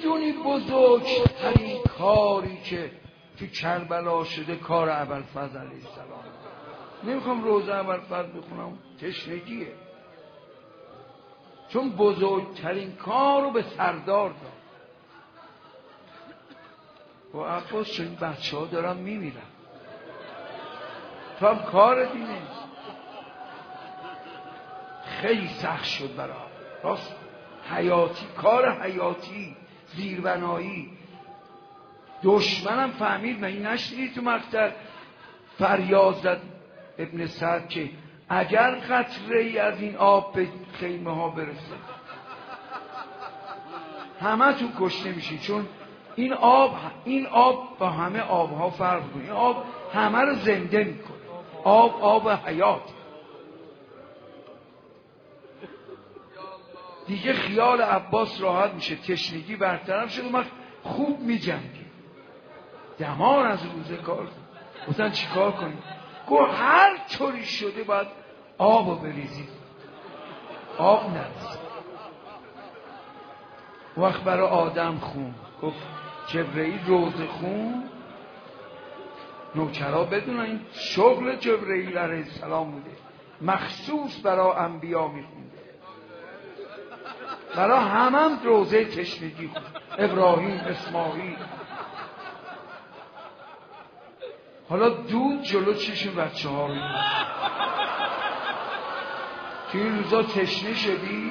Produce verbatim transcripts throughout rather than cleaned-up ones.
میدونی بزرگترین کاری که تو کربلا شده کار ابوالفضل علیه السلام. نمیخوام روزه ابوالفضل بخونم، تشنگیه، چون بزرگترین کار رو به سردار داد. و عباس چون بچه ها دارن میمیرن، تو هم کار دینه. خیلی سخت شد برای راست حیاتی، کار حیاتی، زیربنایی. دشمنم فهمید. من این نشنیدی تو مقطع فریاد زد ابن سعد که اگر قطره ای از این آب به خیمه ها برسه همه تو کشته میشین، چون این آب این آب با همه آبها فرق میکنه. این آب همه رو زنده میکنه. آب آب حیات. دیگه خیال عباس راحت میشه، تشنگی برطرف شد. من خوب میجنگه. دمار از روزه کار گفتن چی کار کنیم؟ گفت هر طوری شده باید آب رو بریزید. آب نریزید. وقت برای آدم خون گفت جبرئیل روزه خون. نوکرها بدونن این شغل جبرئیل علیه السلام بوده، مخصوص برای انبیا میخونده. برای همم روزه تشنگی خون. ابراهیم، اسماعیل. حالا دود جلو چشم بچه ها میمونه. تو این روزا تشنه شدی؟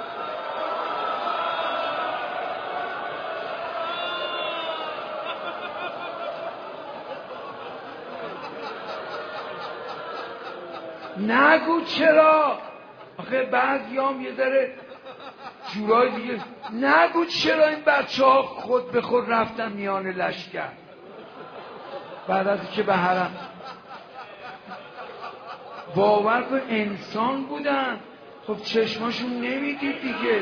نگو چرا. آخه بعضیام یه ذره جورای دیگه. نگو چرا این بچه ها خود به خود رفتن میان لشکر بعد از که به حرم. باور کن انسان بودن، خب چشماشون نمیدید دیگه.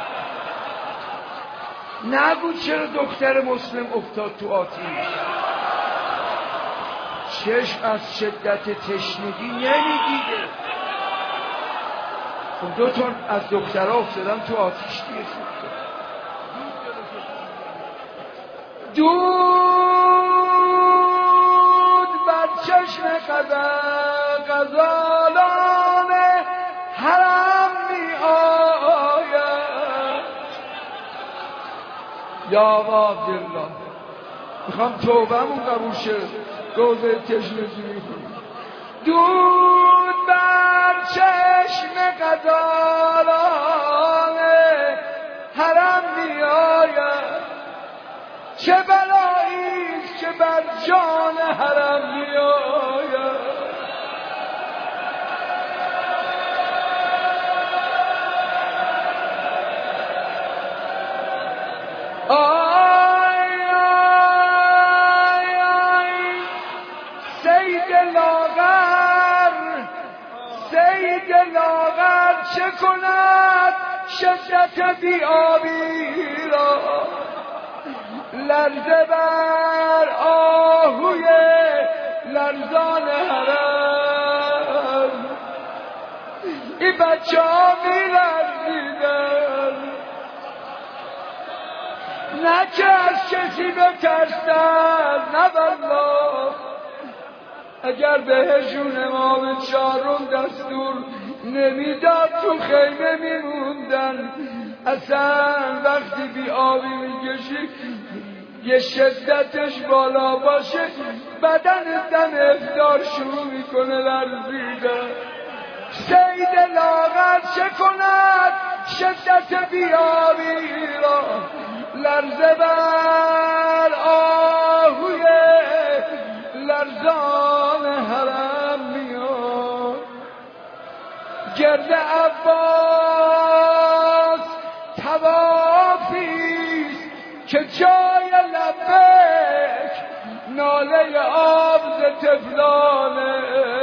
نگو چرا دختر مسلم افتاد تو آتیش. چشم از شدت تشنگی نمیدیده. خب دو تا از دخترها افتادن تو آتیش دیگه. دود بر چشم غزالان حرم می آید. یا عبدالله میخوام توبه‌مون قبول شه. روزه تشنگی میخونیم. دود بر چشم غزالان حرم می آید. چه بلاییست که بر جان حرم می آید. آی آی آی سید لاغر، سید لاغر چه کند شدت بیابی را. لرزه بر آهوی لرزان حرم. این بچه ها می لرزیدن، نه که از کسی بترسن، نه والله. اگر بهشون امام چهارم دستور نمیداد تو خیمه میموندن. اصلا وقتی بی آبی میکشی یه شدتش بالا باشه بدن دم افطار شروع میکنه لرزیدن. سید لاغر چه کند شدت بی آبی را. لرزه بر آهوی لرزان حرم میاد. گرد عباس توافیست که جای لبک ناله آب ز طفلانه.